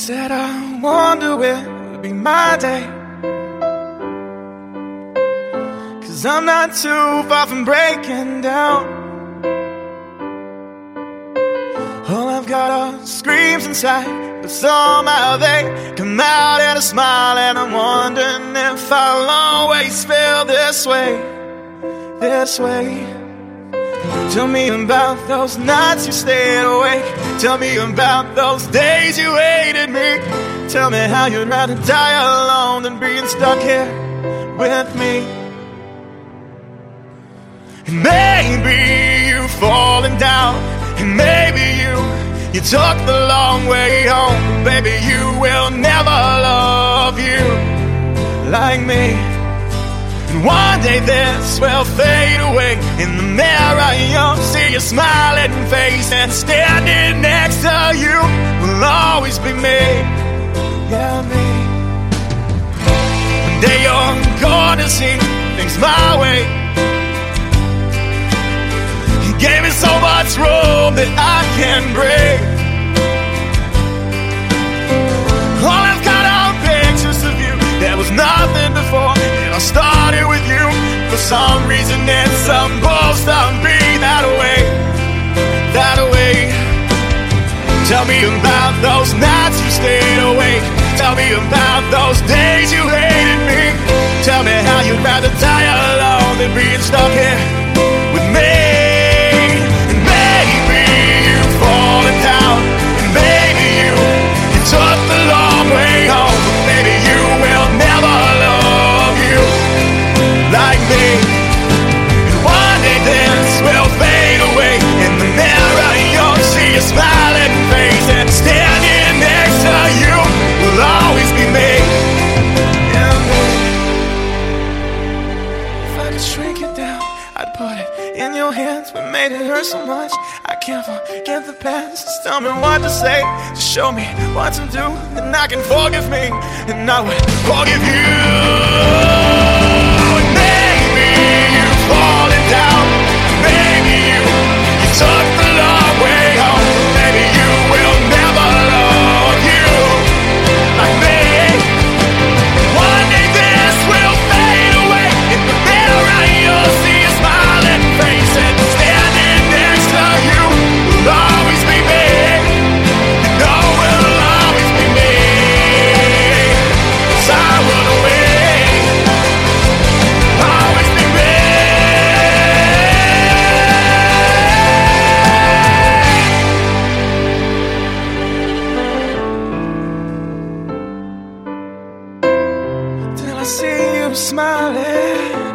said I wonder where would be my day, 'cause I'm not too far from breaking down. All I've got are screams inside, but somehow they come out in a smile. And I'm wondering if I'll always feel this way, this way. Tell me about those nights you stayed awake. Tell me about those days you hated me. Tell me how you'd rather die alone than being stuck here with me. And maybe you've fallen down, and maybe you took the long way home. Baby, you will never love you like me. And one day this will fade away. In the mirror you'll see your smiling face, and standing next to you will always be me. Yeah, me. One day you're gonna see things my way. You gave me so much room that I can break. All I've got are pictures of you. There was nothing before, and I started with you. For some reason it's supposed to be that way, that way. Tell me about those nights you stayed awake. Tell me about those days you hated me. Tell me how you'd rather die alone than being stuck here with me. And maybe you've fallen down, and maybe you took the long way home. But maybe you will never love you like me. And one day this will fade away. In the mirror you'll see a smiling face, and standing next to you will always be me. Yeah, me. If I could shrink it down, I'd put it in your hands. We made it hurt so much, I can't forget the past. Just tell me what to say, just show me what to do, and I can forgive me, and I will forgive you. And maybe you've fallen down, maybe you took the long way home. Maybe you will never love you like me. One day this will fade away. In the mirror you'll see a smiling face, and standing next to you will always be me. You know it'll always be me. 'Cause I run away, always be me. Till I see you smiling.